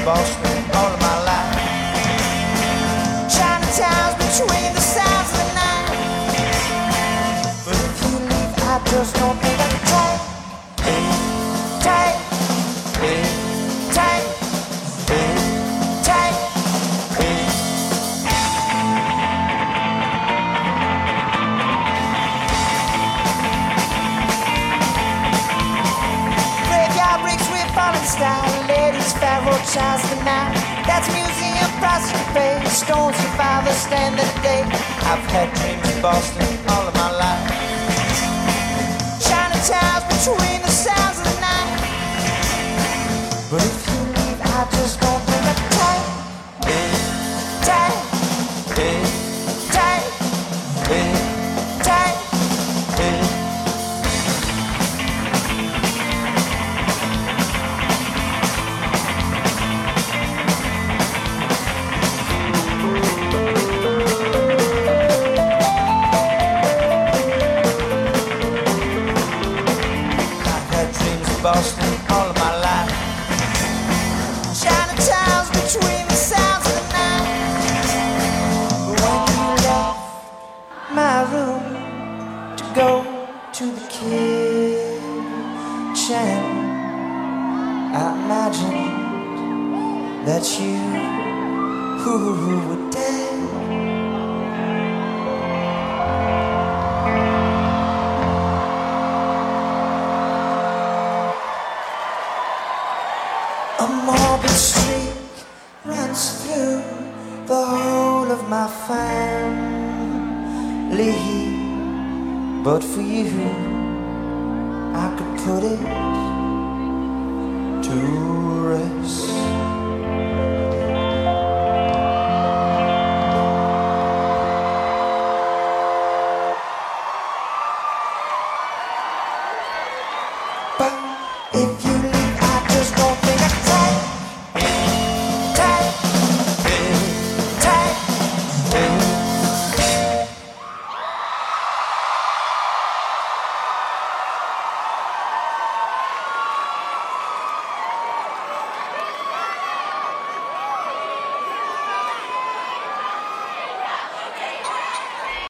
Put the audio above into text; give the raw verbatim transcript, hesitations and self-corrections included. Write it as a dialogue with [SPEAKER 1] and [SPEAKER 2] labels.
[SPEAKER 1] Boston all of my life. Chinatown's between the sounds of the night. But if you leave, I just don't think I can take. Take, take, take, take, take. Graveyard breaks with falling style. Ladies, pharaoh, child's the night. That's museum prostitute face. Stone survivors stand the day. I've had dreams of Boston all of my life. Chinatown's between the sounds of the night. But if you leave, I just don't think I can take. Take, take, take, take, take, take. Boston all of my life. Chinatown's between the sounds of the night. But when you left my room to go to the kitchen, I imagined that you who were dead. A morbid streak runs through the whole of my family. But for you, I could put it to rest.